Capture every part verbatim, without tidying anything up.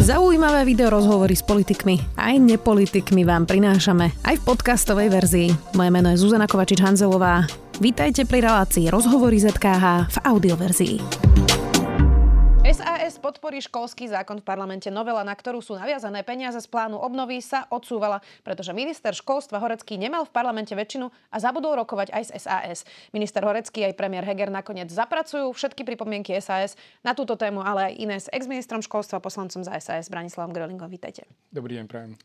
Zaujímavé video rozhovory s politikmi aj nepolitikmi vám prinášame aj v podcastovej verzii. Moje meno je Zuzana Kovačič-Hanzelová. Vítajte pri relácii Rozhovory zet ká há v audioverzii. es a es podporí školský zákon v parlamente. Novela, na ktorú sú naviazané peniaze z plánu obnovy, sa odsúvala, pretože minister školstva Horecký nemal v parlamente väčšinu a zabudol rokovať aj z es a es. Minister Horecký aj premiér Heger nakoniec zapracujú všetky pripomienky es a es na túto tému, ale aj iné s exministrom školstva, poslancom za es a es Branislavom Grölingom. Vítajte. Dobrý deň, prajem.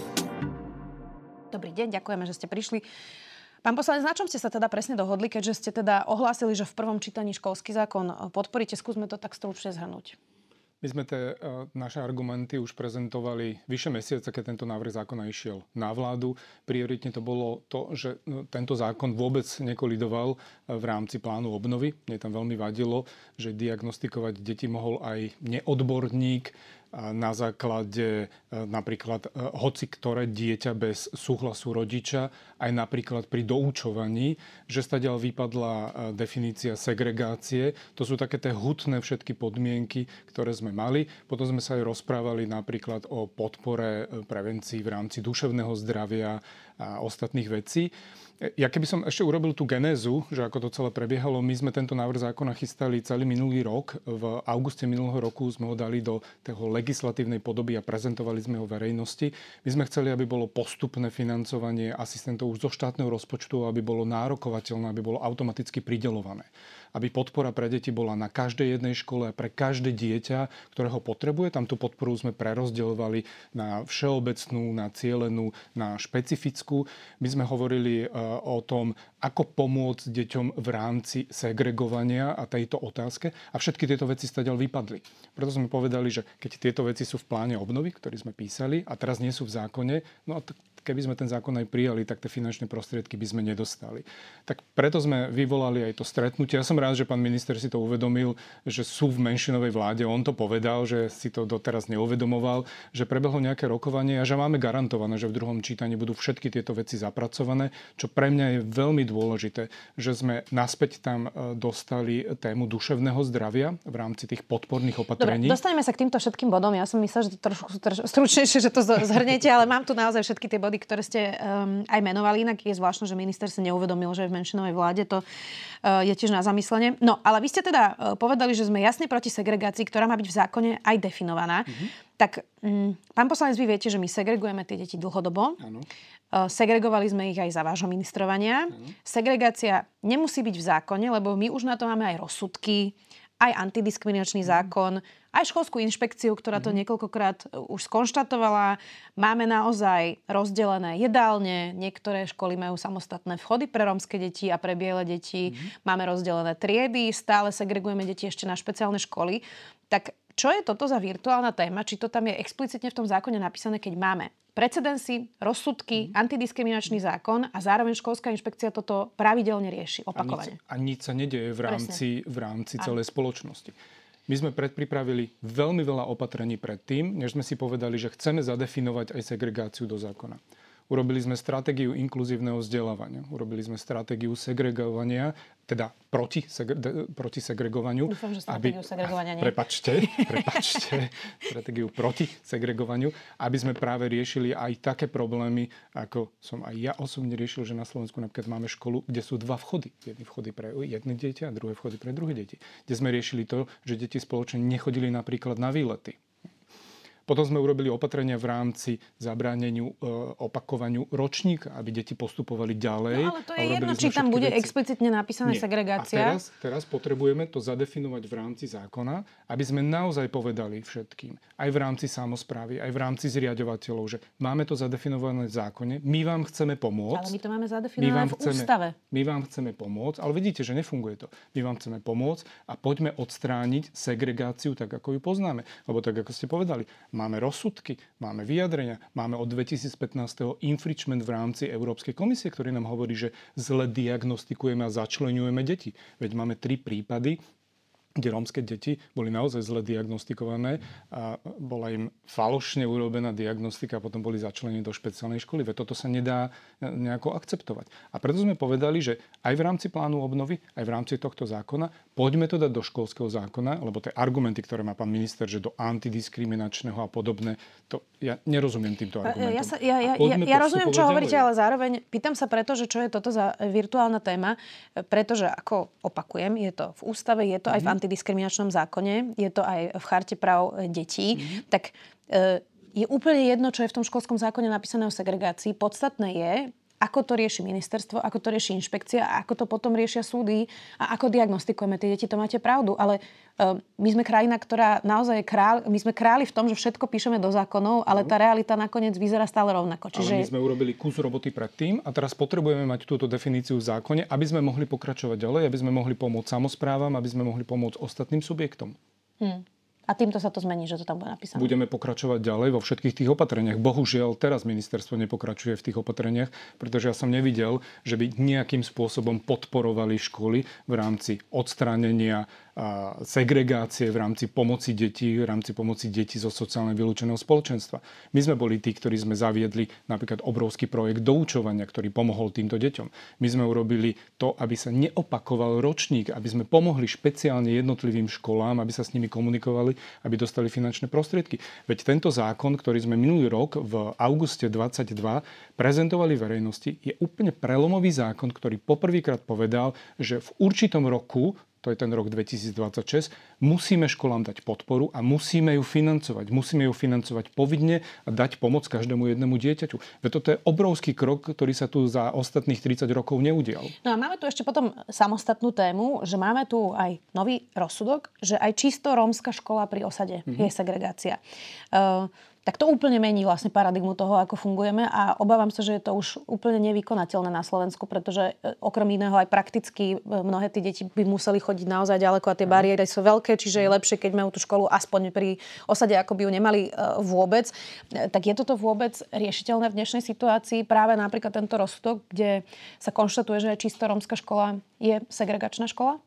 Dobrý deň, ďakujeme, že ste prišli. Pán poslanec, na čom ste sa teda presne dohodli, keďže ste teda ohlásili, že v prvom čítaní školský zákon podporíte? Skúsme to tak stručne zhrnúť. My sme tie uh, naše argumenty už prezentovali vyše mesiaca, keď tento návrh zákona išiel na vládu. Prioritne to bolo to, že no, tento zákon vôbec nekolidoval v rámci plánu obnovy. Mne tam veľmi vadilo, že diagnostikovať deti mohol aj neodborník na základe napríklad hoci ktoré dieťa bez súhlasu rodiča, aj napríklad pri doučovaní, že stadiaľ vypadla definícia segregácie. To sú také tie hutné všetky podmienky, ktoré sme mali. Potom sme sa aj rozprávali napríklad o podpore prevencii v rámci duševného zdravia a ostatných vecí. Ja keby som ešte urobil tú genézu, že ako to celé prebiehalo, my sme tento návrh zákona chystali celý minulý rok. V auguste minulého roku sme ho dali do toho legislatívnej podoby a prezentovali sme ho verejnosti. My sme chceli, aby bolo postupné financovanie asistentov už zo štátneho rozpočtu, aby bolo nárokovateľné, aby bolo automaticky prideľované. Aby podpora pre deti bola na každej jednej škole, pre každé dieťa, ktoré ho potrebuje. Tam tú podporu sme prerozdeľovali na všeobecnú, na cielenú, na špecifickú. My sme hovorili o tom, ako pomôcť deťom v rámci segregovania a tejto otázke. A všetky tieto veci stadiaľ vypadli. Preto sme povedali, že keď tieto veci sú v pláne obnovy, ktorý sme písali, a teraz nie sú v zákone, no a t- keby sme ten zákon aj prijali, tak tie finančné prostriedky by sme nedostali. Tak preto sme vyvolali aj to stretnutie. Ja som rád, že pán minister si to uvedomil, že sú v menšinovej vláde. On to povedal, že si to doteraz neuvedomoval, že prebehlo nejaké rokovanie a že máme garantované, že v druhom čítaní budú všetky tieto veci zapracované, čo pre mňa je veľmi dôležité, že sme naspäť tam dostali tému duševného zdravia v rámci tých podporných opatrení. Dobre, dostaneme sa k týmto všetkým bodom. Ja som myslela, že to trošku stručnejšie, že to zhrniete, ale mám tu naozaj všetky tie body, ktoré ste um, aj menovali. Inak je zvláštne, že minister si neuvedomil, že je v menšinovej vláde. To uh, je tiež na zamyslenie. No, ale vy ste teda uh, povedali, že sme jasne proti segregácii, ktorá má byť v zákone aj definovaná. Mm-hmm. Tak, um, pán poslanec, vy viete, že my segregujeme tie deti dlhodobo. Áno. Uh, segregovali sme ich aj za vášho ministrovania. Áno. Segregácia nemusí byť v zákone, lebo my už na to máme aj rozsudky, aj antidiskriminačný zákon, aj školskú inšpekciu, ktorá to niekoľkokrát už skonštatovala. Máme naozaj rozdelené jedálne, niektoré školy majú samostatné vchody pre rómske deti a pre biele deti. Mm-hmm. Máme rozdelené triedy, stále segregujeme deti ešte na špeciálne školy. Tak čo je toto za virtuálna téma? Či to tam je explicitne v tom zákone napísané, keď máme precedensy, rozsudky, mm. antidiskriminačný zákon a zároveň školská inšpekcia toto pravidelne rieši opakovane. A nič sa nedeje v rámci, v rámci celej spoločnosti. My sme predpripravili veľmi veľa opatrení predtým, než sme si povedali, že chceme zadefinovať aj segregáciu do zákona. Urobili sme stratégiu inkluzívneho vzdelávania. Urobili sme stratégiu segregovania, teda proti, segre, proti segregovaniu. Dúfam, že stratégiu aby, segregovania nie. Prepačte, prepačte. stratégiu proti segregovaniu, aby sme práve riešili aj také problémy, ako som aj ja osobne riešil, že na Slovensku napríklad máme školu, kde sú dva vchody. Jedny vchody pre jedno dieťa a druhé vchody pre druhé deti. Kde sme riešili to, že deti spoločne nechodili napríklad na výlety. Potom sme urobili opatrenia v rámci zabráneniu e, opakovaniu ročníka, aby deti postupovali ďalej. No ale to je jedno, či tam bude veci. Explicitne napísaná Nie. segregácia. A teraz, teraz potrebujeme to zadefinovať v rámci zákona, aby sme naozaj povedali všetkým, aj v rámci samosprávy, aj v rámci zriaďovateľov, že máme to zadefinované v zákone, my vám chceme pomôcť. Ale my to máme zadefinované v chceme, ústave. My vám chceme pomôcť, ale vidíte, že nefunguje to. My vám chceme pomôcť a poďme odstrániť segregáciu tak, ako ju poznáme. Lebo tak, ako ste povedali, máme rozsudky, máme vyjadrenia, máme od dvetisícpätnásť infringement v rámci Európskej komisie, ktorý nám hovorí, že zle diagnostikujeme a začleňujeme deti. Veď máme tri prípady, kde rómske deti boli naozaj zle diagnostikované a bola im falošne urobená diagnostika a potom boli začlenení do špeciálnej školy. Veď toto sa nedá nejako akceptovať. A preto sme povedali, že aj v rámci plánu obnovy, aj v rámci tohto zákona, poďme to dať do školského zákona, lebo tie argumenty, ktoré má pán minister, že do antidiskriminačného a podobné, to ja nerozumiem týmto argumentom. Ja, sa, ja, ja, ja, ja rozumiem, čo hovoríte, ale zároveň pýtam sa preto, že čo je toto za virtuálna téma, pretože ako opakujem, je to v ústave, je to mm-hmm. aj v antidiskriminačnom zákone, je to aj v charte práv detí, mm-hmm. tak e, je úplne jedno, čo je v tom školskom zákone napísané o segregácii. Podstatné je, ako to rieši ministerstvo, ako to rieši inšpekcia a ako to potom riešia súdy a ako diagnostikujeme tie deti. To máte pravdu, ale uh, my sme krajina, ktorá naozaj je král, my sme králi v tom, že všetko píšeme do zákonov, ale tá realita nakoniec vyzerá stále rovnako. Čiže... Ale my sme urobili kus roboty predtým a teraz potrebujeme mať túto definíciu v zákone, aby sme mohli pokračovať ďalej, aby sme mohli pomôcť samosprávam, aby sme mohli pomôcť ostatným subjektom. Hmm. A týmto sa to zmení, že to tam bude napísané. Budeme pokračovať ďalej vo všetkých tých opatreniach. Bohužiaľ, teraz ministerstvo nepokračuje v tých opatreniach, pretože ja som nevidel, že by nejakým spôsobom podporovali školy v rámci odstránenia segregácie, v rámci pomoci detí, v rámci pomoci detí zo sociálne vylúčeného spoločenstva. My sme boli tí, ktorí sme zaviedli napríklad obrovský projekt doučovania, ktorý pomohol týmto deťom. My sme urobili to, aby sa neopakoval ročník, aby sme pomohli špeciálne jednotlivým školám, aby sa s nimi komunikovali, aby dostali finančné prostriedky. Veď tento zákon, ktorý sme minulý rok v auguste dvadsaťdva prezentovali verejnosti, je úplne prelomový zákon, ktorý poprvýkrát povedal, že v určitom roku, to je ten rok dvetisícdvadsaťšesť, musíme školám dať podporu a musíme ju financovať. Musíme ju financovať povinne a dať pomoc každému jednému dieťaťu. Veď toto je obrovský krok, ktorý sa tu za ostatných tridsať rokov neudial. No a máme tu ešte potom samostatnú tému, že máme tu aj nový rozsudok, že aj čisto rómska škola pri osade mm-hmm. je segregácia. Uh, tak to úplne mení vlastne paradigmu toho, ako fungujeme a obávam sa, že je to už úplne nevykonateľné na Slovensku, pretože okrem iného aj prakticky mnohé tí deti by museli chodiť naozaj ďaleko a tie bariéry sú veľké, čiže je lepšie, keď majú tú školu aspoň pri osade, ako by ju nemali vôbec. Tak je toto vôbec riešiteľné v dnešnej situácii? Práve napríklad tento rozsudok, kde sa konštatuje, že čisto rómska škola je segregačná škola?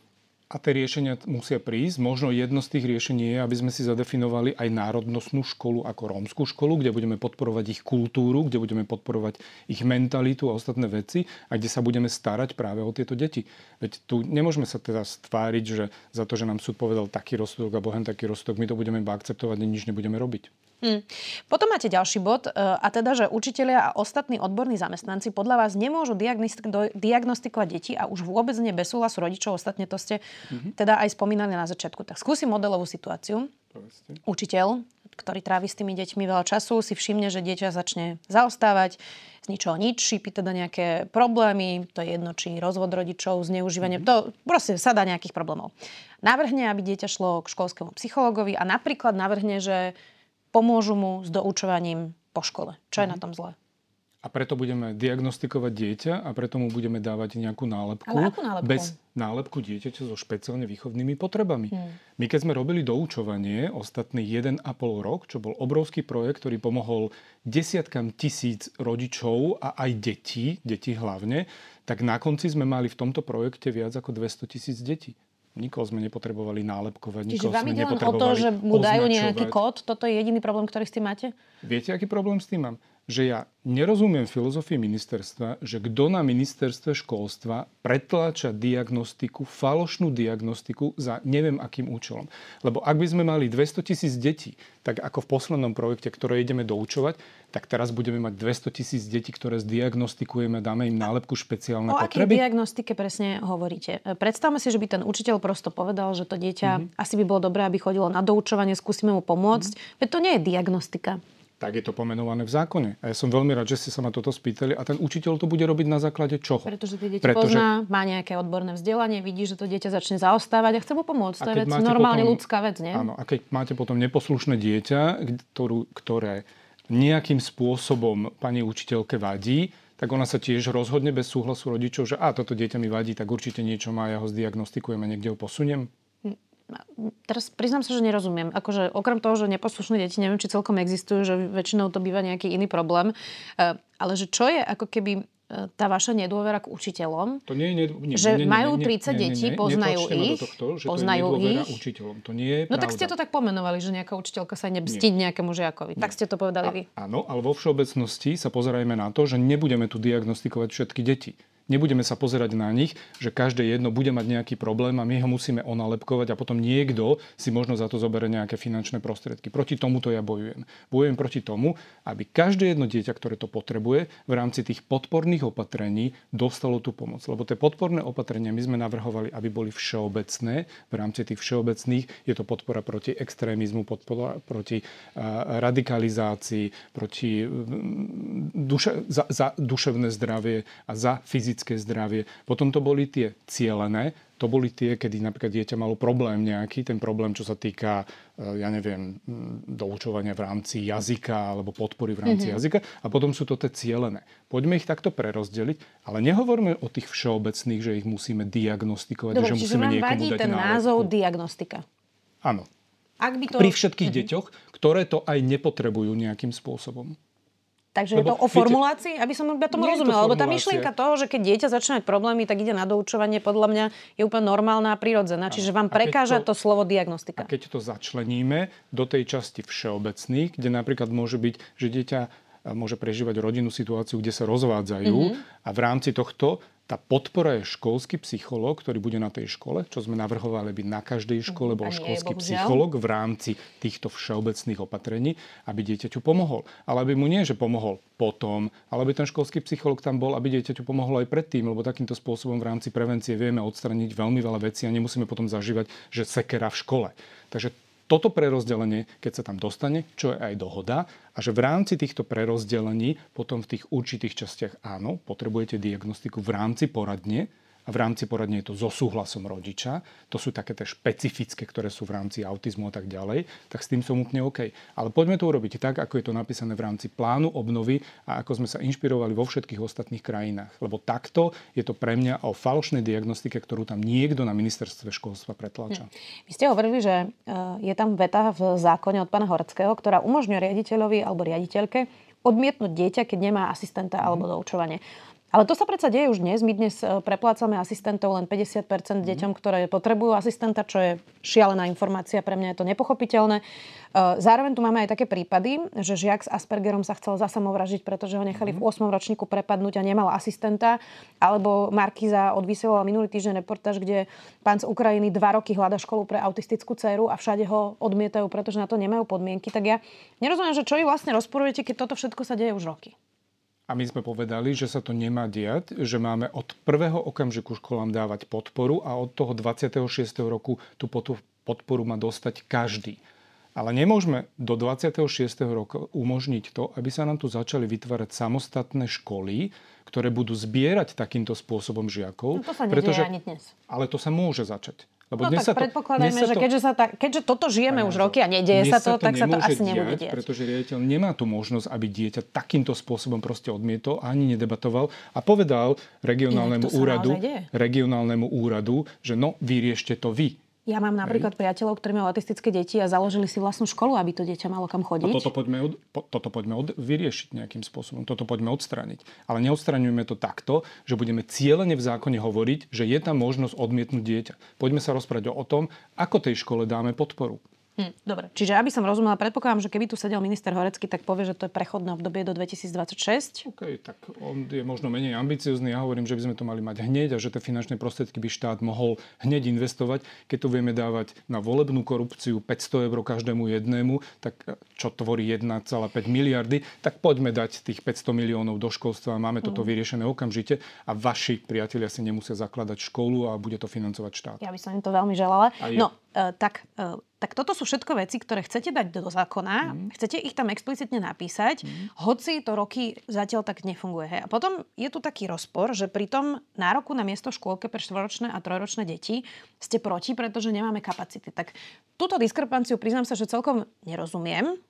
A tie riešenia musia prísť. Možno jedno z tých riešení je, aby sme si zadefinovali aj národnostnú školu ako rómsku školu, kde budeme podporovať ich kultúru, kde budeme podporovať ich mentalitu a ostatné veci a kde sa budeme starať práve o tieto deti. Veď tu nemôžeme sa teda stváriť, že za to, že nám súd povedal taký rozsudok alebo hen taký rozsudok, my to budeme iba akceptovať a nič nebudeme robiť. Hmm. Potom máte ďalší bod a teda, že učitelia a ostatní odborní zamestnanci podľa vás nemôžu diagnostik- diagnostikovať deti a už vôbec nie bez súhlasu rodičov. Ostatne to ste mm-hmm. teda aj spomínali na začiatku. Tak skúsim modelovú situáciu. Povedzte. Učiteľ, ktorý trávi s tými deťmi veľa času, si všimne, že dieťa začne zaostávať z ničoho nič, šípi teda nejaké problémy, to je jedno, či rozvod rodičov, zneužívanie, mm-hmm. to proste sa dá nejakých problémov. Navrhne, aby dieťa šlo k školskému psychologovi a napríklad navrhne, že pomôžu mu s doučovaním po škole. Čo je mm. na tom zlé? A preto budeme diagnostikovať dieťa a preto mu budeme dávať nejakú nálepku. Ale akú nálepku? Bez nálepku dieťaťa so špeciálne výchovnými potrebami. Mm. My keď sme robili doučovanie ostatný jeden a pol rok, čo bol obrovský projekt, ktorý pomohol desiatkam tisíc rodičov a aj detí, detí hlavne, tak na konci sme mali v tomto projekte viac ako dvesto tisíc detí. Nikoho sme nepotrebovali nálepkovať, Čiže nikoho vám sme ide len nepotrebovali o to, že mu dajú nejaký označovať. kód? Toto je jediný problém, ktorý s tým máte? Viete, aký problém s tým mám? Že ja nerozumiem filozofii ministerstva, že kto na ministerstve školstva pretláča diagnostiku, falošnú diagnostiku za neviem akým účelom. Lebo ak by sme mali dvesto tisíc detí, tak ako v poslednom projekte, ktoré ideme doučovať, tak teraz budeme mať dvesto tisíc detí, ktoré zdiagnostikujeme, dáme im nálepku špeciálne o potreby. O akej diagnostike presne hovoríte? Predstavme si, že by ten učiteľ prosto povedal, že to dieťa mm-hmm. asi by bolo dobré, aby chodilo na doučovanie, skúsime mu pomôcť. Mm-hmm. Veď to nie je diagnostika. Tak je to pomenované v zákone. A ja som veľmi rád, že ste sa ma toto spýtali. A ten učiteľ to bude robiť na základe čoho? Pretože tie deti Pretože... pozná, má nejaké odborné vzdelanie, vidí, že to dieťa začne zaostávať a chce mu pomôcť. To je vec, normálne potom, ľudská vec, nie? Áno. A keď máte potom neposlušné dieťa, ktorú, ktoré nejakým spôsobom pani učiteľke vadí, tak ona sa tiež rozhodne bez súhlasu rodičov, že a toto dieťa mi vadí, tak určite niečo má, ja ho zdiagnostikujem a niekde ho posuniem. Teraz priznám sa, že nerozumiem. Akože okrem toho, že neposlušné deti, neviem, či celkom existujú, že väčšinou to býva nejaký iný problém. Ale že čo je ako keby tá vaša nedôvera k učiteľom? To nie je nedô... nie, že nie, nie, majú nie, nie, tridsať nie, nie, detí, nie, poznajú ich, tohto, že poznajú to je ich. učiteľom. To nie je no pravda. tak ste to tak pomenovali, že nejaká učiteľka sa nebstí nejakému žiakovi. Nie. Tak ste to povedali vy. A, áno, ale vo všeobecnosti sa pozerajme na to, že nebudeme tu diagnostikovať všetky deti. Nebudeme sa pozerať na nich, že každé jedno bude mať nejaký problém a my ho musíme onalepkovať a potom niekto si možno za to zoberie nejaké finančné prostriedky. Proti tomuto ja bojujem. Bojujem proti tomu, aby každé jedno dieťa, ktoré to potrebuje, v rámci tých podporných opatrení dostalo tú pomoc. Lebo tie podporné opatrenia my sme navrhovali, aby boli všeobecné. V rámci tých všeobecných je to podpora proti extrémizmu, podpora proti uh, radikalizácii, proti uh, duše, za, za duševné zdravie a za fyzické zdravie. Potom to boli tie cielené, to boli tie, kedy napríklad dieťa malo problém nejaký, ten problém, čo sa týka, ja neviem, doučovania v rámci jazyka alebo podpory v rámci mm-hmm. jazyka. A potom sú to tie cielené. Poďme ich takto prerozdeliť, ale nehovorme o tých všeobecných, že ich musíme diagnostikovať, Dobre, že musíme niekomu dať nálepku. Dobre, čiže vám vadí ten názov diagnostika. Áno. Ak by to... Pri všetkých mm-hmm. deťoch, ktoré to aj nepotrebujú nejakým spôsobom. Takže lebo, je to o formulácii, aby som ja tomu rozumela. Lebo tá myšlienka toho, že keď dieťa začne mať problémy, tak ide na doučovanie, podľa mňa je úplne normálna a prirodzená. Čiže vám prekáža to, to slovo diagnostika. A keď to začleníme do tej časti všeobecných, kde napríklad môže byť, že dieťa môže prežívať rodinnú situáciu, kde sa rozvádzajú mm-hmm. a v rámci tohto tá podpora je školský psychológ, ktorý bude na tej škole, čo sme navrhovali, aby na každej škole bol školský psychológ v rámci týchto všeobecných opatrení, aby dieťaťu pomohol. Ale aby mu nie, že pomohol potom, ale aby ten školský psychológ tam bol, aby dieťaťu pomohol aj predtým, lebo takýmto spôsobom v rámci prevencie vieme odstraniť veľmi veľa vecí a nemusíme potom zažívať, že sekera v škole. Takže toto prerozdelenie, keď sa tam dostane, čo je aj dohoda, a že v rámci týchto prerozdelení potom v tých určitých častiach áno, potrebujete diagnostiku v rámci poradne a v rámci poradne je to so súhlasom rodiča. To sú také tie špecifické, ktoré sú v rámci autizmu a tak ďalej, tak s tým som úplne OK. Ale poďme to urobiť tak, ako je to napísané v rámci plánu obnovy a ako sme sa inšpirovali vo všetkých ostatných krajinách. Lebo takto je to pre mňa o falošnej diagnostike, ktorú tam niekto na ministerstve školstva pretláča. Vy ste hovorili, že je tam veta v zákone od pána Horeckého, ktorá umožňuje riaditeľovi alebo riaditeľke odmietnúť dieťa, keď nemá asistenta alebo doučovanie. Ale to sa predsa deje už dnes. My dnes preplácame asistentov len päťdesiat percent deťom, ktoré potrebujú asistenta, čo je šialená informácia. Pre mňa je to nepochopiteľné. Zároveň tu máme aj také prípady, že žiak s Aspergerom sa chcel zasamovražiť, pretože ho nechali v ôsmom ročníku prepadnúť a nemal asistenta. Alebo Markíza odvysielala minulý týždeň reportáž, kde pán z Ukrajiny dva roky hľada školu pre autistickú dcéru a všade ho odmietajú, pretože na to nemajú podmienky. Tak ja nerozumiem, že čo vy vlastne rozporujete, keď toto všetko sa deje už roky. A my sme povedali, že sa to nemá diať, že máme od prvého okamžiku školám dávať podporu a od toho dvadsiateho šiesteho roku tú podporu má dostať každý. Ale nemôžeme do dvadsiateho šiesteho roku umožniť to, aby sa nám tu začali vytvárať samostatné školy, ktoré budú zbierať takýmto spôsobom žiakov. No to sa nedieje pretože, ani dnes. Ale to sa môže začať. Lebo no dnes tak sa to, predpokladajme, dnes že to, keďže, sa ta, keďže toto žijeme už roky a nedieje sa to, to tak sa to asi diať, nebude diať. Pretože riaditeľ nemá tú možnosť, aby dieťa takýmto spôsobom proste odmietol, ani nedebatoval a povedal regionálnemu úradu, regionálnemu úradu, že no, vyriešte to vy. Ja mám napríklad Hej. priateľov, ktorí majú autistické deti a založili si vlastnú školu, aby to dieťa malo kam chodiť. A toto poďme, od, po, toto poďme od, vyriešiť nejakým spôsobom. Toto poďme odstrániť. Ale neodstraňujeme to takto, že budeme cielene v zákone hovoriť, že je tam možnosť odmietnúť dieťa. Poďme sa rozprávať o tom, ako tej škole dáme podporu. Hm, dobre, čiže aby som rozumela, predpokladám, že keby tu sedel minister Horecký, tak povie, že to je prechodné obdobie do dvetisícdvadsaťšesť. OK, tak on je možno menej ambiciozný. Ja hovorím, že by sme to mali mať hneď a že tie finančné prostriedky by štát mohol hneď investovať. Keď to vieme dávať na volebnú korupciu päťsto eur každému jednému, tak čo tvorí jeden celá päť miliardy, tak poďme dať tých päťsto miliónov do školstva. Máme toto mm. vyriešené okamžite a vaši priatelia si nemusia zakladať školu a bude to financovať štát. Ja by som im to veľmi želala. No, uh, tak... Uh, Tak toto sú všetko veci, ktoré chcete dať do zákona, mm. chcete ich tam explicitne napísať, mm. hoci to roky zatiaľ tak nefunguje. Hej. A potom je tu taký rozpor, že pri tom nároku na miesto v škôlke pre štvoročné a trojročné deti ste proti, pretože nemáme kapacity. Tak túto diskrepanciu priznám sa, že celkom nerozumiem.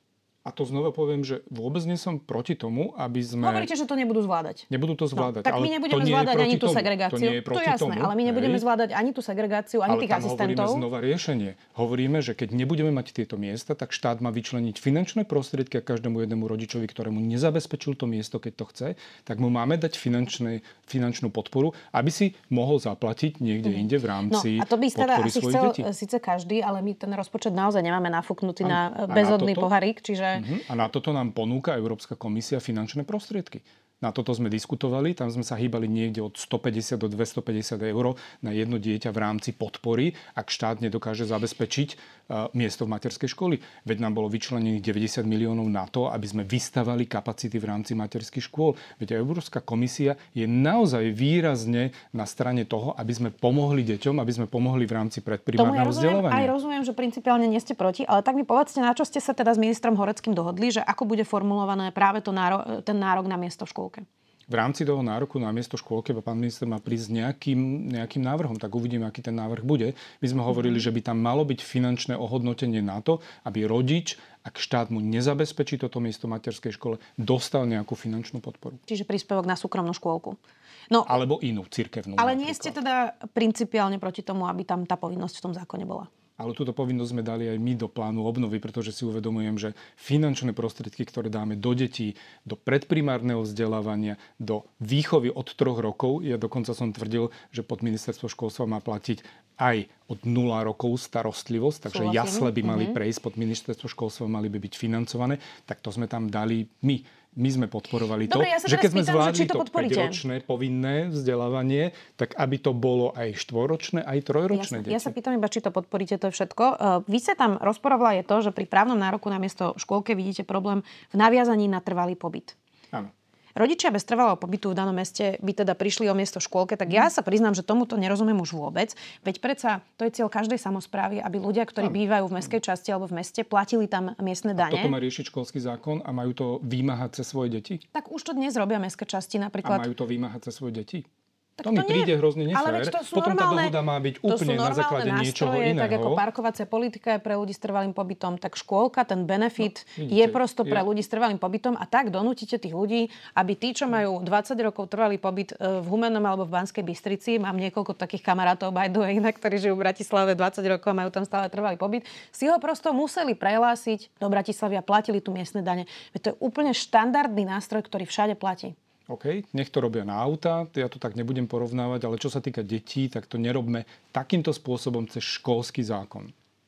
A to znova poviem, že vôbec nie som proti tomu, aby sme... Hovoríte, že to nebudú zvládať. Nebudú to zvládať. No, tak my nebudeme zvládať ani tú segregáciu. To, to je jasné, tomu, ale my nebudeme hej. zvládať ani tú segregáciu, ani ale tých asistentov. Ale tam hovoríme znova riešenie. Hovoríme, že keď nebudeme mať tieto miesta, tak štát má vyčleniť finančné prostriedky a každému jednému rodičovi, ktorému nezabezpečil to miesto, keď to chce, tak mu máme dať finančné, finančnú podporu, aby si mohol zaplatiť niekde mm. inde v rámci no, a to by teda asi svojich chcel, detí. Síce každý, ale my ten rozpočet naozaj nemáme nafúknutý a, na bezodný poharík, čiže... Uh-huh. A na toto nám ponúka Európska komisia finančné prostriedky. Na toto sme diskutovali, tam sme sa hýbali niekde od stopäťdesiat do dvestopäťdesiat eur na jedno dieťa v rámci podpory, ak štát nedokáže zabezpečiť uh, miesto v materskej školy. Veď nám bolo vyčlenených deväťdesiat miliónov na to, aby sme vystavali kapacity v rámci materských škôl. Veď Európska komisia je naozaj výrazne na strane toho, aby sme pomohli deťom, aby sme pomohli v rámci predprimárneho ja vzdelávania. Aj rozumiem, že principiálne nie ste proti, ale tak mi povedzte, na čo ste sa teda s ministrom Horeckým dohodli, že ako bude formulované práve to náro- ten nárok na miesto v škôlke. V rámci toho nároku na miesto škôlke pán minister má prísť nejakým, nejakým návrhom, tak uvidíme, aký ten návrh bude. My sme hovorili, že by tam malo byť finančné ohodnotenie na to, aby rodič, ak štát mu nezabezpečí toto miesto v materskej škole, dostal nejakú finančnú podporu. Čiže príspevok na súkromnú škôlku. No, alebo inú, cirkevnú. Ale napríklad. Nie ste teda principiálne proti tomu, aby tam tá povinnosť v tom zákone bola? Ale túto povinnosť sme dali aj my do plánu obnovy, pretože si uvedomujem, že finančné prostriedky, ktoré dáme do detí, do predprimárneho vzdelávania, do výchovy od troch rokov, ja dokonca som tvrdil, že pod ministerstvo školstva má platiť aj od nula rokov starostlivosť, takže Súhlasím. jasle by mali mm-hmm. prejsť pod ministerstvo školstva, mali by byť financované, tak to sme tam dali my. My sme podporovali Dobre, to, ja že keď sme spýtam, zvládli že to, to päťročné povinné vzdelávanie, tak aby to bolo aj štvoročné, aj trojročné deti. Ja sa pýtam iba, či to podporíte, to je všetko. Vy sa tam rozporovla je to, že pri právnom nároku na miesto škôlke vidíte problém v naviazaní na trvalý pobyt. Áno. Rodičia bez trvalého pobytu v danom meste by teda prišli o miesto v škôlke, tak ja sa priznám, že tomuto nerozumiem už vôbec. Veď predsa to je cieľ každej samosprávy, aby ľudia, ktorí ano. bývajú v mestskej časti alebo v meste, platili tam miestne dane. A toto má riešiť školský zákon a majú to vymáhať cez svoje deti? Tak už to dnes robia mestské časti napríklad. A majú to vymáhať cez svoje deti? Tak to mi príde hrozne nefér. Potom tá dohoda má byť úplne na základe nástroje, niečoho iného. Tak ako parkovacia politika je pre ľudí s trvalým pobytom, tak škôlka, ten benefit no, vidíte, je prosto pre ja... ľudí s trvalým pobytom a tak donútite tých ľudí, aby tí, čo majú dvadsať rokov trvalý pobyt v Humennom alebo v Banskej Bystrici, mám niekoľko takých kamarátov by the way, ktorí žijú v Bratislave dvadsať rokov a majú tam stále trvalý pobyt, si ho prosto museli prehlásiť do Bratislavy a platili tu miestne dane. Veď to je úplne štandardný nástroj, ktorý všade platí. OK, nech to robia na auta, ja to tak nebudem porovnávať, ale čo sa týka detí, tak to nerobme takýmto spôsobom cez školský zákon.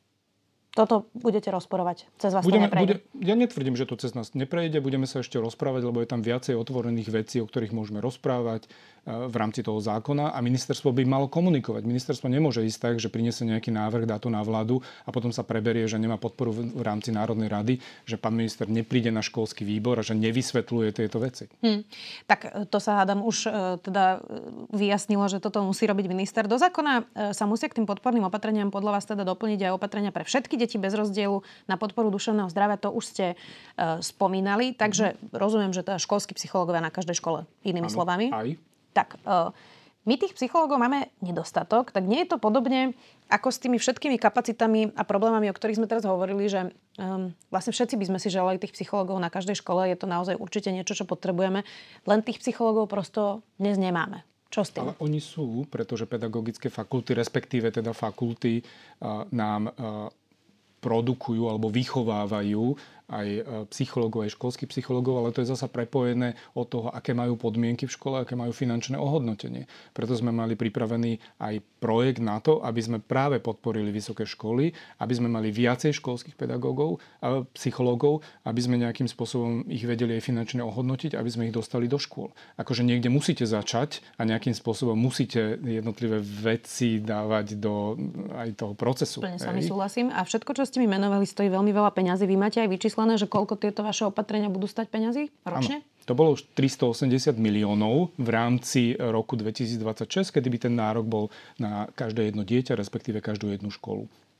Toto budete rozporovať? Cez vás budeme, to neprejde? Bude, ja netvrdím, že to cez nás neprejde, budeme sa ešte rozprávať, lebo je tam viacej otvorených vecí, o ktorých môžeme rozprávať v rámci toho zákona a ministerstvo by malo komunikovať. Ministerstvo nemôže ísť tak, že priniesie nejaký návrh, dá to na vládu a potom sa preberie, že nemá podporu v rámci Národnej rady, že pán minister nepríde na školský výbor a že nevysvetľuje tieto veci. Hmm. Tak to sa hádam už teda vyjasnilo, že toto musí robiť minister. Do zákona sa musia k tým podporným opatreniam podľa vás teda doplniť aj opatrenia pre všetky deti bez rozdielu na podporu duševného zdravia. To už ste uh, spomínali, takže hmm. rozumiem, že teda školskí psychológovia na každej škole, inými ano, slovami. Aj. Tak, my tých psychológov máme nedostatok, tak nie je to podobne ako s tými všetkými kapacitami a problémami, o ktorých sme teraz hovorili, že um, vlastne všetci by sme si želali tých psychológov na každej škole, je to naozaj určite niečo, čo potrebujeme, len tých psychológov prosto dnes nemáme. Čo s tým? Ale oni sú, pretože pedagogické fakulty, respektíve teda fakulty uh, nám uh, produkujú alebo vychovávajú aj psychológov, aj školských psychológov, ale to je zasa prepojené od toho, aké majú podmienky v škole, aké majú finančné ohodnotenie. Preto sme mali pripravený aj projekt na to, aby sme práve podporili vysoké školy, aby sme mali viacej školských pedagógov a psychológov, aby sme nejakým spôsobom ich vedeli aj finančne ohodnotiť, aby sme ich dostali do škôl. Akože niekde musíte začať a nejakým spôsobom musíte jednotlivé veci dávať do aj toho procesu. Plne s vami súhlasím. A všetko, čo ste mi menovali, stojí veľmi veľa peňazí. Vy máte aj vyčíslené, že koľko tieto vaše opatrenia budú stať peňazí ročne? Áno. To bolo už tristoosemdesiat miliónov v rámci roku dvetisícdvadsaťšesť, kedy by ten nárok bol na každé jedno dieťa, respektíve každú jednu školu.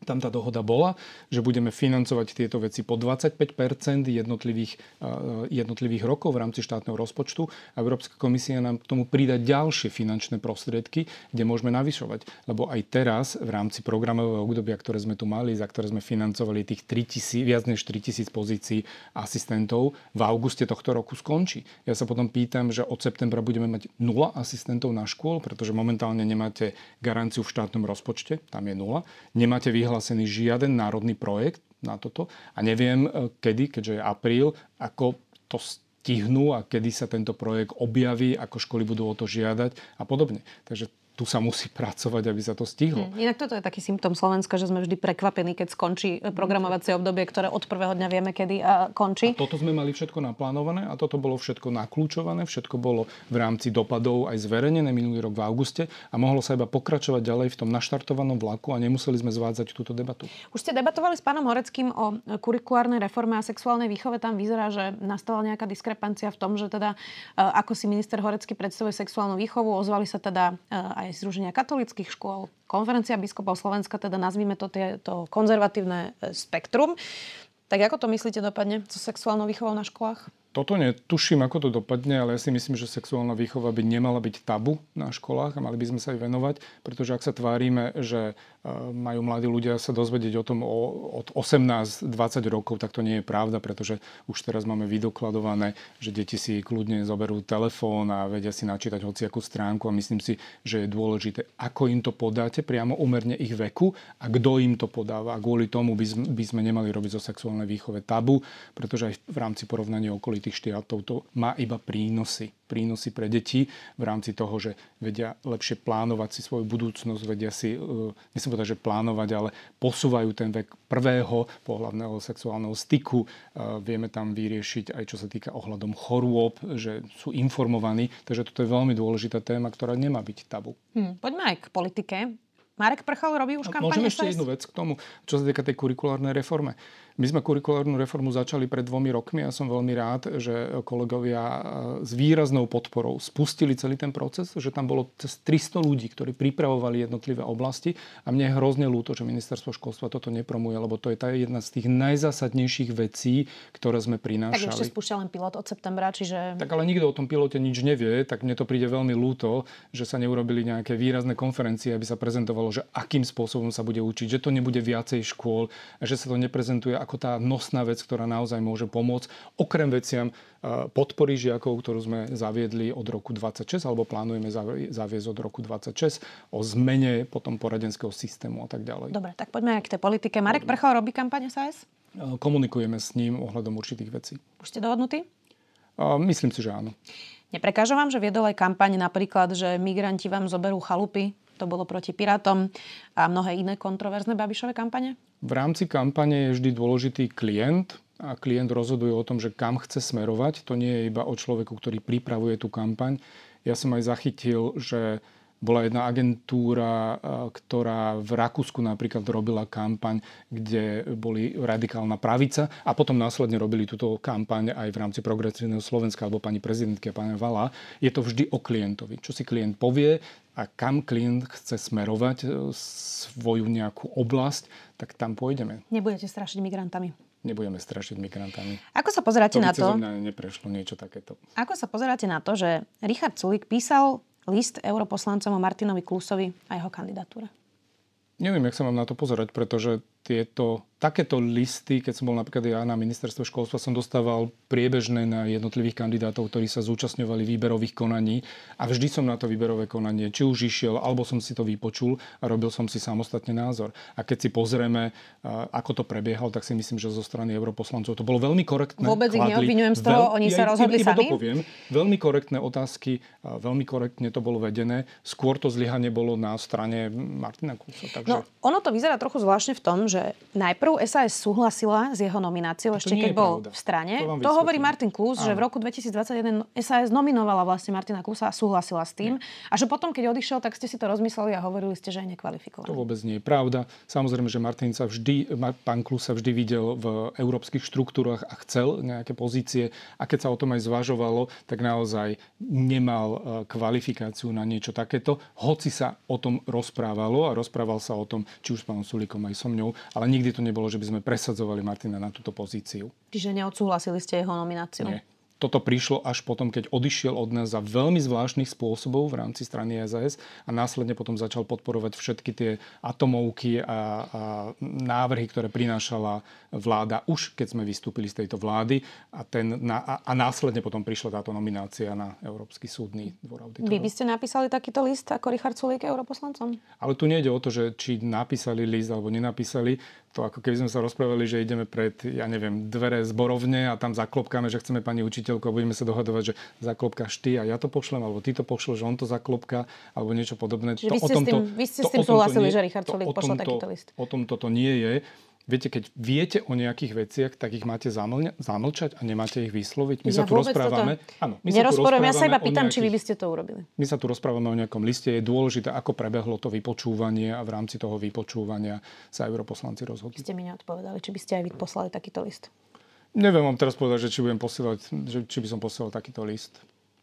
tam tá dohoda bola, že budeme financovať tieto veci po dvadsaťpäť percent jednotlivých, jednotlivých rokov v rámci štátneho rozpočtu a Európska komisia nám k tomu pridá ďalšie finančné prostriedky, kde môžeme navyšovať. Lebo aj teraz v rámci programového obdobia, ktoré sme tu mali, za ktoré sme financovali tých tritisíc, viac než tritisíc pozícií asistentov, v auguste tohto roku skončí. Ja sa potom pýtam, že od septembra budeme mať nula asistentov na škôl, pretože momentálne nemáte garanciu v štátnom rozpočte, tam je nula. Nemáte vyhlásený žiaden národný projekt na toto a neviem kedy, keďže je apríl, ako to stihnú a kedy sa tento projekt objaví, ako školy budú o to žiadať a podobne. Takže tu sa musí pracovať, aby sa to stihlo. Hmm. Inak toto je taký symptóm Slovenska, že sme vždy prekvapení, keď skončí programovacie obdobie, ktoré od prvého dňa vieme, kedy a končí. A toto sme mali všetko naplánované a toto bolo všetko naklúčované, všetko bolo v rámci dopadov aj zverejnené minulý rok v auguste a mohlo sa iba pokračovať ďalej v tom naštartovanom vlaku a nemuseli sme zvádzať túto debatu. Už ste debatovali s pánom Horeckým o kurikulárnej reforme a sexuálnej výchove. Tam vyzerá, že nastala nejaká diskrepancia v tom, že teda ako si minister Horecký predstavuje sexuálnu výchovu, ozvali sa teda aj Združenia katolíckych škôl, Konferencia biskupov Slovenska, teda nazvime to to konzervatívne spektrum. Tak ako to myslíte dopadne so sexuálnou výchovou na školách? Toto netuším, ako to dopadne, ale ja si myslím, že sexuálna výchova by nemala byť tabu na školách a mali by sme sa aj venovať, pretože ak sa tvárime, že majú mladí ľudia sa dozvedieť o tom od osemnásť dvadsať rokov, tak to nie je pravda, pretože už teraz máme vydokladované, že deti si kľudne zoberú telefón a vedia si načítať hociakú stránku a myslím si, že je dôležité, ako im to podáte priamo úmerne ich veku a kto im to podáva. A kvôli tomu by sme, by sme nemali robiť zo sexuálnej výchove tabu, pretože aj v rámci porovnania okolí tých štátov to má iba prínosy. Prínosy pre deti v rámci toho, že vedia lepšie plánovať si svoju budúcnosť, vedia si, nechcem povedať, že plánovať, ale posúvajú ten vek prvého pohlavného sexuálneho styku. Vieme tam vyriešiť aj čo sa týka ohľadom chorôb, že sú informovaní. Takže toto je veľmi dôležitá téma, ktorá nemá byť tabu. Hmm, poďme aj k politike. Marek Prchal robí už kampaň. Môžeme ešte jednu vec k tomu, čo sa týka tej kurikulárnej reforme. My sme kurikulárnu reformu začali pred dvomi rokmi a som veľmi rád, že kolegovia s výraznou podporou spustili celý ten proces, že tam bolo cez tristo ľudí, ktorí pripravovali jednotlivé oblasti a mne je hrozne ľúto, že ministerstvo školstva toto nepromuje, lebo to je tá jedna z tých najzásadnejších vecí, ktoré sme prinášali. Tak ešte spúšťa len pilot od septembra, čiže... Tak ale nikto o tom pilote nič nevie, tak mne to príde veľmi ľúto, že sa neurobili nejaké výrazné konferencie, aby sa prezentovalo, že akým spôsobom sa bude učiť, že to nebude viacej škôl, že sa to neprezentuje ako tá nosná vec, ktorá naozaj môže pomôcť. Okrem veciam podpory žiakov, ktorú sme zaviedli od roku dvadsaťšesť, alebo plánujeme zaviesť od roku dvadsaťšesť, o zmene potom poradenského systému a tak ďalej. Dobre, tak poďme aj k tej politike. Marek Prchal robí kampaň es a es? Komunikujeme s ním ohľadom určitých vecí. Už ste dohodnutí? Myslím si, že áno. Neprekáža vám, že viedol aj kampaň napríklad, že migranti vám zoberú chalupy? To bolo proti Pirátom a mnohé iné kontroverzné Babišové kampane? V rámci kampane je vždy dôležitý klient a klient rozhoduje o tom, že kam chce smerovať. To nie je iba o človeku, ktorý pripravuje tú kampaň. Ja som aj zachytil, že bola jedna agentúra, ktorá v Rakúsku napríklad robila kampaň, kde boli radikálna pravica a potom následne robili túto kampaň aj v rámci Progresívneho Slovenska alebo pani prezidentky a pána Vala. Je to vždy o klientovi. Čo si klient povie a kam klient chce smerovať svoju nejakú oblasť, tak tam pôjdeme. Nebudete strašiť migrantami. Nebudeme strašiť migrantami. Ako sa pozeráte to na to? To by cez mňa neprešlo niečo takéto. Ako sa pozeráte na to, že Richard Sulík písal list europoslancom o Martinovi Klusovi a jeho kandidatúre? Neviem, jak sa mám na to pozerať, pretože tieto, takéto listy, keď som bol napríklad ja na ministerstve školstva, som dostával priebežné na jednotlivých kandidátov, ktorí sa zúčastňovali výberových konaní a vždy som na to výberové konanie či už išiel, alebo som si to vypočul a robil som si samostatne názor. A keď si pozrieme, ako to prebiehalo, tak si myslím, že zo strany europoslancov to bolo veľmi korektné. Vôbec ich neobviňujem z toho, veľ... oni sa rozhodli ja, sami? To poviem. Veľmi korektné otázky, veľmi korektne to bolo vedené. Skôr to zlyhanie bolo na strane Martina Klusa. Takže... No, ono to vyzerá trochu zvláštne v tom, že najprv es a es súhlasila s jeho nomináciou, ešte keď bol v strane. To, to hovorí Martin Klus, áno, že v roku dvetisícdvadsaťjeden es a es nominovala vlastne Martina Klusa a súhlasila s tým. Nie. A že potom, keď odišiel, tak ste si to rozmysleli a hovorili ste, že je nekvalifikovaný. To vôbec nie je pravda. Samozrejme, že Martin sa vždy, pán Klus sa vždy videl v európskych štruktúrach a chcel nejaké pozície. A keď sa o tom aj zvažovalo, tak naozaj nemal kvalifikáciu na niečo takéto. Hoci sa o tom rozprávalo a rozprával sa o tom, či už s pánom Sulíkom aj so mňou, ale nikdy to nebolo, že by sme presadzovali Martina na túto pozíciu. Čiže neodsúhlasili ste jeho nomináciu? Nie. Toto prišlo až potom, keď odišiel od nás za veľmi zvláštnych spôsobov v rámci strany es a es a následne potom začal podporovať všetky tie atomovky a, a návrhy, ktoré prinášala vláda už keď sme vystúpili z tejto vlády a, ten, na, a, a následne potom prišla táto nominácia na Európsky súdny dvor auditorov. Vy by ste napísali takýto list ako Richard Sulík europoslancom? Ale tu nejde o to, že či napísali list alebo nenapísali. To ako keby sme sa rozprávali, že ideme pred, ja neviem, dvere zborovne a tam zaklopkáme, že chceme pani učiteľku a budeme sa dohadovať, že zaklopkáš ty a ja to pošlem, alebo ty to pošleš, že on to zaklopká, alebo niečo podobné. Čiže to, vy, ste tomto, tým, vy ste to, s tým súhlasili, že Richard Sulík pošle takýto list? O tom toto nie je. Viete, keď viete o nejakých veciach, tak ich máte zamlňa, zamlčať a nemáte ich vysloviť. My ja sa tu rozprávame... Áno, my sa tu rozprávame ja sa iba pýtam, nejakých, či vy by ste to urobili. My sa tu rozprávame o nejakom liste. Je dôležité, ako prebehlo to vypočúvanie a v rámci toho vypočúvania sa europoslanci rozhodli. Ste mi neodpovedali, či by ste aj vy poslali takýto list. Neviem vám teraz povedať, že či budem posielať, že, či by som posielal takýto list.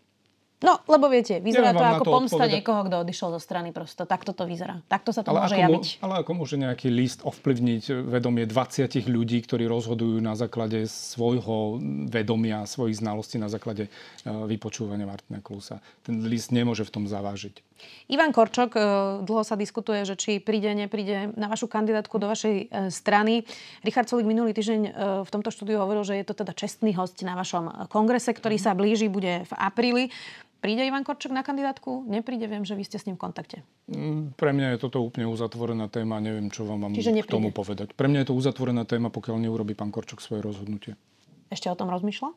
No, lebo viete, vyzerá to ako to pomsta odpoveda... niekoho, kto odišiel zo strany prosto. Takto to vyzerá. Takto sa to ale môže javiť. Ale ako môže nejaký list ovplyvniť vedomie dvadsať ľudí, ktorí rozhodujú na základe svojho vedomia, svojich znalostí, na základe vypočúvania Martina Klusa. Ten list nemôže v tom zavážiť. Ivan Korčok, dlho sa diskutuje, že či príde, nepríde na vašu kandidátku do vašej strany. Richard Sulík minulý týždeň v tomto štúdiu hovoril, že je to teda čestný hosť na vašom kongrese, ktorý sa blíži, bude v apríli. Príde Ivan Korčok na kandidátku? Nepríde? Viem, že vy ste s ním v kontakte. Pre mňa je toto úplne uzatvorená téma. Neviem, čo vám mám k tomu povedať. Pre mňa je to uzatvorená téma, pokiaľ neurobí pán Korčok svoje rozhodnutie. Ešte o tom rozmýšľa?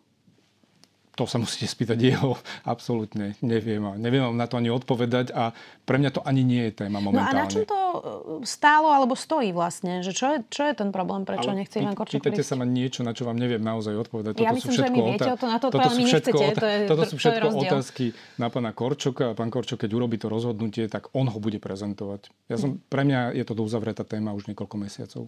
To sa musíte spýtať jeho. Absolútne. Neviem. Neviem vám na to ani odpovedať a pre mňa to ani nie je téma momentálne. No a na čom to stálo alebo stojí vlastne? Že čo, je, čo je ten problém? Prečo ale nechce Ivan Korčok prísť? Pýtate sa ma niečo, na čo vám neviem naozaj odpovedať. Ja toto myslím, že my viete o to, na to, ale my nechcete. To je, toto sú všetko to je otázky na pána Korčoka a pán Korčok, keď urobí to rozhodnutie, tak on ho bude prezentovať. Ja som, pre mňa je to uzavretá téma už niekoľko mesiacov.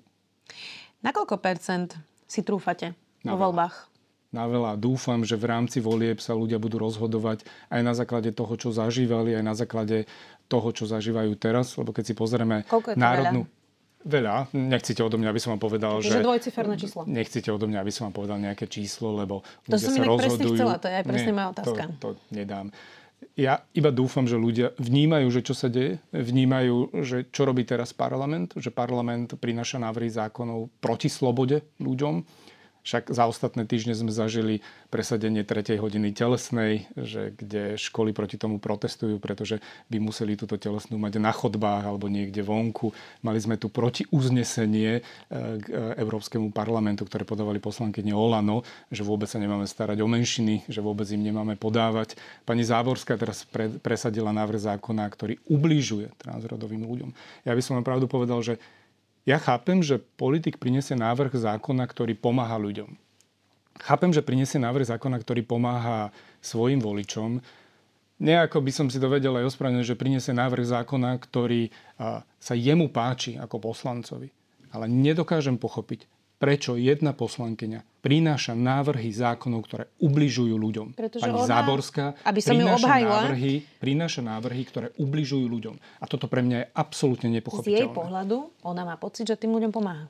Na koľko percent si trúfate vo voľbách? Na veľa. Dúfam, že v rámci volieb sa ľudia budú rozhodovať aj na základe toho, čo zažívali, aj na základe toho, čo zažívajú teraz. Lebo keď si pozrieme národnú... Veľa? Veľa. Nechcete odo mňa, aby som vám povedal, že... Že dvojciferné číslo. Nechcete odo mňa, aby som vám povedal nejaké číslo, lebo to ľudia sa rozhodujú. To som inak presne chcela, to je aj presne moja otázka. To, to nedám. Ja iba dúfam, že ľudia vnímajú, že čo sa deje, vnímajú, že čo robí teraz parlament, že parlament prináša návrhy zákonov proti slobode ľuďom. Však za ostatné týždne sme zažili presadenie tretej hodiny telesnej, že kde školy proti tomu protestujú, pretože by museli túto telesnú mať na chodbách alebo niekde vonku. Mali sme tu protiuznesenie k Európskemu parlamentu, ktoré podávali poslankyne Olano, že vôbec sa nemáme starať o menšiny, že vôbec im nemáme podávať. Pani Záborská teraz pre, presadila návrh zákona, ktorý ubližuje transrodovým ľuďom. Ja by som vám pravdu povedal, že ja chápem, že politik prinesie návrh zákona, ktorý pomáha ľuďom. Chápem, že prinesie návrh zákona, ktorý pomáha svojim voličom. Nejako by som si to vedel aj ospravedlniť, že prinesie návrh zákona, ktorý sa jemu páči ako poslancovi. Ale nedokážem pochopiť, prečo jedna poslankyňa prináša návrhy zákonov, ktoré ubližujú ľuďom. Pretože Pani ona, Záborská aby som prináša, návrhy, prináša návrhy, ktoré ubližujú ľuďom. A toto pre mňa je absolútne nepochopiteľné. Z jej pohľadu ona má pocit, že tým ľuďom pomáha.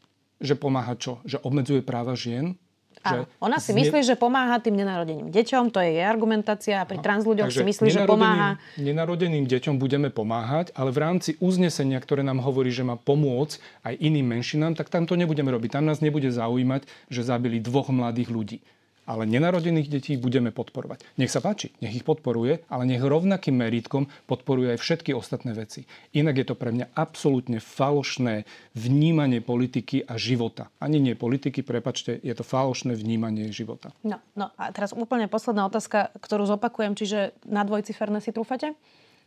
Že pomáha čo? Že obmedzuje práva žien? Áno. Ona si zne... myslí, že pomáha tým nenarodeným deťom, to je jej argumentácia a pri trans ľuďoch si myslí, že pomáha. Nenarodeným deťom budeme pomáhať, ale v rámci uznesenia, ktoré nám hovorí, že má pomôcť aj iným menšinám, tak tam to nebudeme robiť. Tam nás nebude zaujímať, že zabili dvoch mladých ľudí. Ale nenarodených detí budeme podporovať. Nech sa páči, nech ich podporuje, ale nech rovnakým merítkom podporuje aj všetky ostatné veci. Inak je to pre mňa absolútne falošné vnímanie politiky a života. Ani nie politiky, prepáčte, je to falošné vnímanie života. No, no a teraz úplne posledná otázka, ktorú zopakujem, čiže na dvojciferné si trúfate?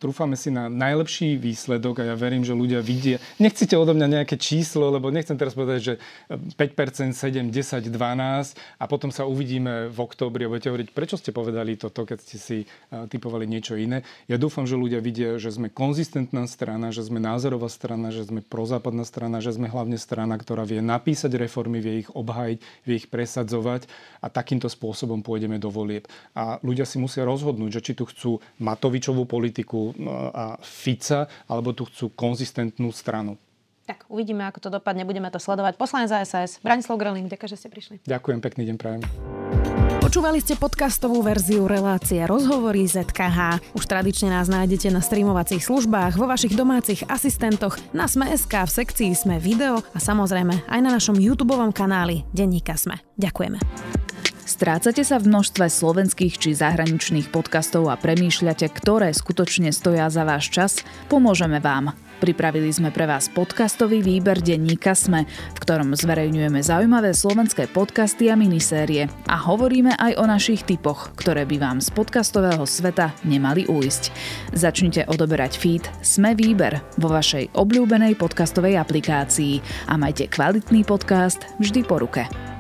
trúfame si na najlepší výsledok a ja verím, že ľudia vidia. Nechcete odo mňa nejaké číslo, lebo nechcem teraz povedať, že päť percent, sedem, desať, dvanásť a potom sa uvidíme v októbri a budete hovoriť, prečo ste povedali toto, keď ste si typovali niečo iné. Ja dúfam, že ľudia vidia, že sme konzistentná strana, že sme názorová strana, že sme prozápadná strana, že sme hlavne strana, ktorá vie napísať reformy, vie ich obhájiť, vie ich presadzovať a takýmto spôsobom pôjdeme do volieb. A ľudia si musia rozhodnúť, že či tu chcú Matovičovú politiku a Fica, alebo tu chcú konzistentnú stranu. Tak, uvidíme, ako to dopadne, budeme to sledovať. Poslanec za es a es, Branislav Gröling, ďakujem, že ste prišli. Ďakujem, pekný deň prajem. Počúvali ste podcastovú verziu relácie Rozhovory zet ká há. Už tradične nás nájdete na streamovacích službách, vo vašich domácich asistentoch, na Sme bodka es ká, v sekcii Sme video a samozrejme aj na našom YouTubeovom kanáli Denníka Sme. Ďakujeme. Strácate sa v množstve slovenských či zahraničných podcastov a premýšľate, ktoré skutočne stoja za váš čas? Pomôžeme vám. Pripravili sme pre vás podcastový výber Denníka Sme, v ktorom zverejňujeme zaujímavé slovenské podcasty a minisérie a hovoríme aj o našich tipoch, ktoré by vám z podcastového sveta nemali ujsť. Začnite odoberať feed Sme výber vo vašej obľúbenej podcastovej aplikácii a majte kvalitný podcast vždy po ruke.